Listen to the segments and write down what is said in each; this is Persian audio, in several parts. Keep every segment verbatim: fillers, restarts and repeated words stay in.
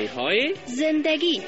رنگ های زندگی.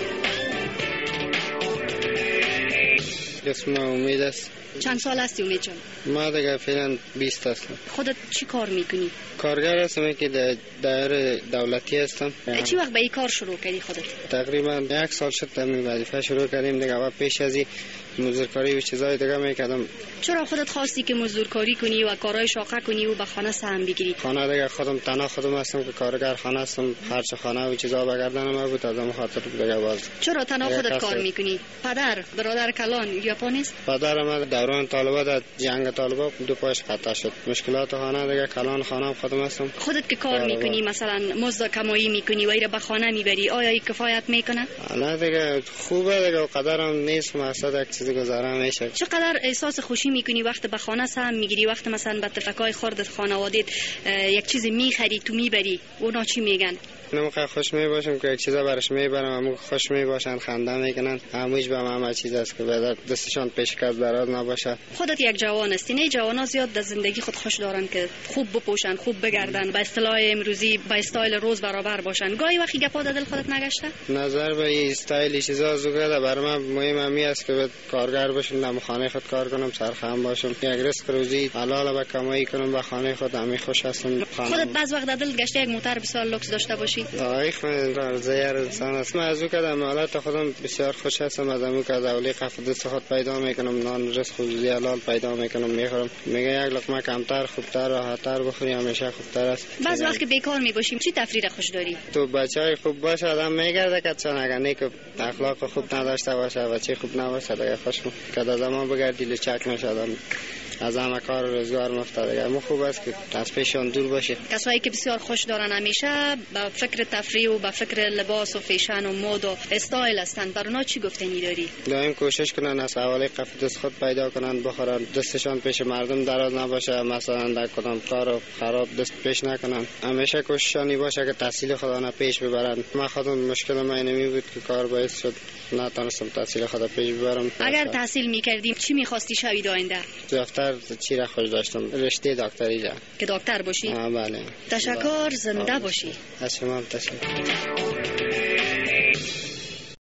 اسم امید است. چند سال هستی امید جان؟ ما دیگه فعلا بیست هستم. خودت چی کار میکنی؟ کارگر هستم که در دایره دولتی هستم. چی وقت به این کار شروع کردی خودت؟ تقریبا یک سال شد در این وظیفه شروع کردیم دیگه. و پیش از این مزدورکاری و چیزای دیگه میکردم. چرا خودت خواستی که مزدورکاری کنی و کارهای شاقه کنی و به خانه سهم بگیری؟ خانه دیگه خودم تنها خودم هستم که کارگر خانه هستم. خرج خانه و چیزا بگردن ما بود از اون خاطر دیگه باز. چرا تنها خودت کار میکنی؟ پدر برادر کلان یا پانیست؟ پدر ما دوران طالبات در جنگ طالبات دو پاش قطع شد. مشکلات خانه دیگه کلان خانه خودم هستم. خودت که کار میکنی مثلا مزد کمایی میکنی و ایره به خانه میبری، آیا این کفایت میکنه؟ نه دیگه خوبه دیگه قدرم نیست مقصد یک چیزی گذاره میشه. چقدر احساس خوشی میکنی وقت به خانه سهم میگیری، وقت مثلا به تفکای خردت خانوادت یک چیز میخری تو میبری، اونا چی میگن؟ نموقع خوش می باشم که یک چیزا برش میبرم، همون خوش می باشن، خنده میکنن. همویش به همه چیز است که به دستشان پیشکش دراز نباشه. خودت یک جوان هستی، نه جوانا زیاد در زندگی خود خوش دارن که خوب بپوشن، خوب بگردن، به اصطلاح امروزی با استایل روز برابر باشن. گاهی وقتی گپا دل خودت نگشته؟ نظر به این استایل چیزا زوگه برای من مهم همی است که کارگر باشم، در خانه خود کار کنم، سرخم باشم، یک رزق روزی حلال به کمایی کنم، به خانه خود همی خوش هستم. خودت بعض وقت دل گشته یک موتر بسیار لوکس داشته باشی؟ آی خود زیر انسان است. من از او کدام حالت خودم بسیار خوش هستم. از امو که اولی قفل دست خود پیدا میکنم، نان رزق روزی حلال پیدا میکنم، میخورم. میگه یک لقمه کمتر خوبتر راحتتر بخوری همیشه خوبتر است. بعض وقت که بیکار میباشیم چی تفریح خوش داری؟ تو بچهای خوب باشه آدم میگرده که چون اگر نیک اخلاق خوب نداشته باشه بچه خوب نباشه دیگه خوش که از زمان بگردی لچک نشه آدم از همه کار و روزگار مفتاده. اما خوب است که از پیشان دور باشه. کسایی که بسیار خوش دارن همیشه با فکر تفریح و با فکر لباس و فیشن و مد و استایل هستن، بر اونا چی گفتنی داری؟ دائم کوشش کنن از حوالی قفل دست خود پیدا کنن، بخورن، دستشان پیش مردم دراز نباشه، مثلا در کدام کار خراب دست پیش نکنن. همیشه کوششانی باشه که تحصیل خودانه پیش ببرن. من خودم مشکل من اینمی بود که کار باعث شد نتونستم تحصیل خود پیش ببرم. اگر تحصیل میکردیم چی میخواستی شوی آینده؟ دکتر چی را خوش داشتم؟ رشته دکتری را. که دکتر باشی؟ آه بله. تشکر، زنده باشی. از شما هم تشکر.